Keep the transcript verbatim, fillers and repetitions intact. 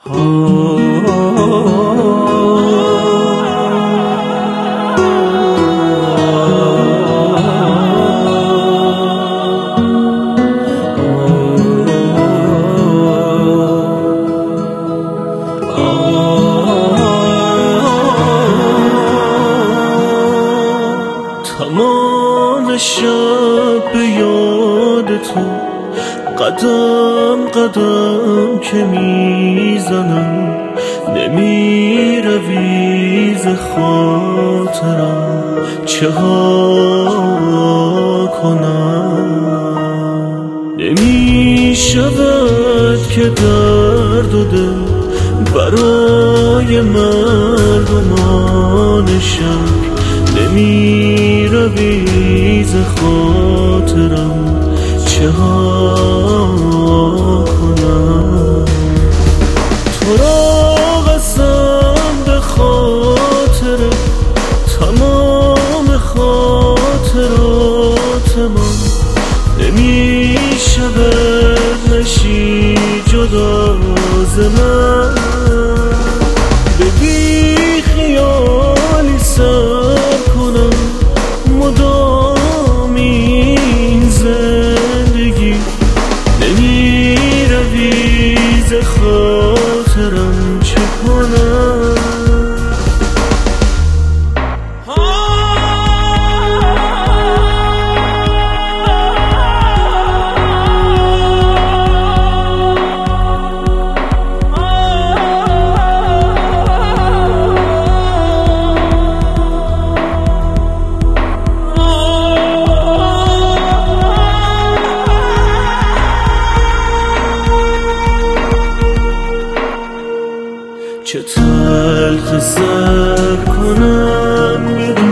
تمام شب به یاد تو قدم قدم که میزنم، نمی روی ز خاطرم، چه ها کنم؟ نمی شود که درد و دل برای مردمان شهر، نمی روی ز خاطرم، چه ها کنم؟ تو را قسم به خاطر تمام خاطرات من، نمی شود نشی جدا ز من. به بی خیالی سر کنم مدام این زندگی، نمی روی ز خاطرم، چه کنم؟ چه تلخ سر کنم